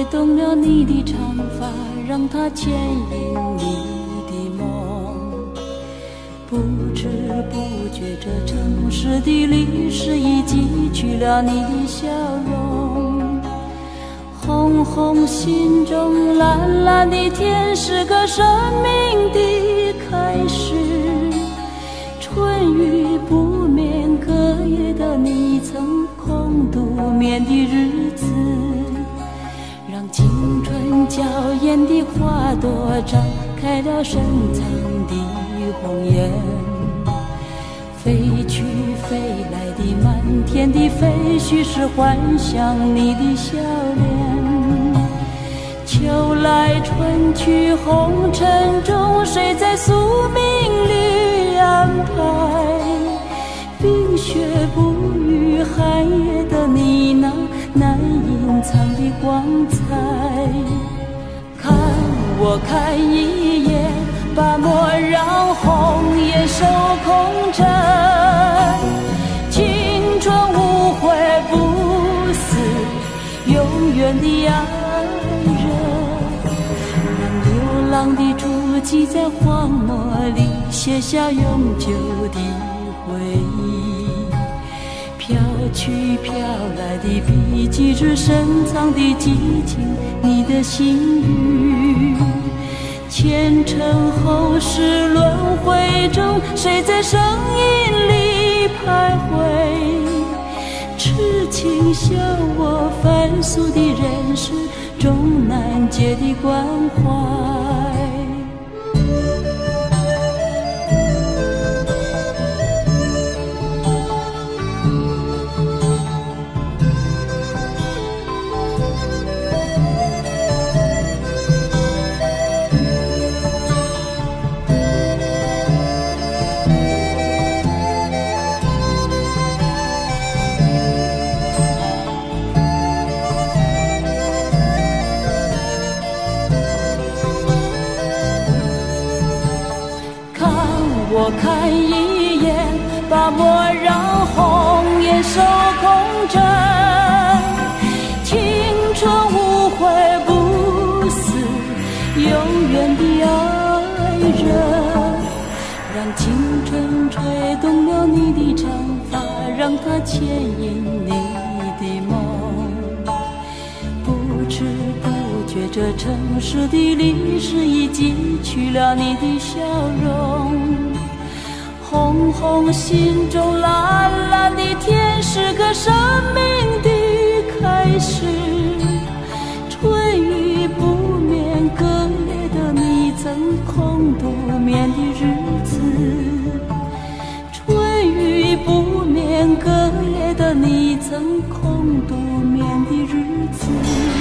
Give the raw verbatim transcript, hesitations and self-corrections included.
动了你的长发，让它牵引你的梦。不知不觉，这城市的历史已记取了你的笑容。红红心中，蓝蓝的天是个生命的开始。春雨不眠，隔夜的你曾空独眠的日子，让青春娇艳的花朵绽开了深藏的红颜。飞去飞来的满天的飞絮，是幻想你的笑脸。秋来春去红尘中，谁在宿命里安排？冰雪不语，寒夜的你那难隐藏的光彩。看我看一眼，把莫让红颜守空枕。青春无悔不死，永远的爱人。让流浪的足迹在荒漠里写下永久的回忆。飘去飘来的笔迹，是深藏的激情，你的心语。前尘后世轮回中，谁在声音里徘徊？痴情笑我凡俗的人世中难解的关怀。我看一眼，把莫让红颜守空枕。青春无悔不死，永远的爱人。让青春吹动了你的长发，让它牵引你的梦。不知不觉，这城市的历史已记取了你的笑容。红红心中，蓝蓝的天是个生命的开始。春雨不眠，隔夜的你曾空独眠的日子。春雨不眠，隔夜的你曾空独眠的日子。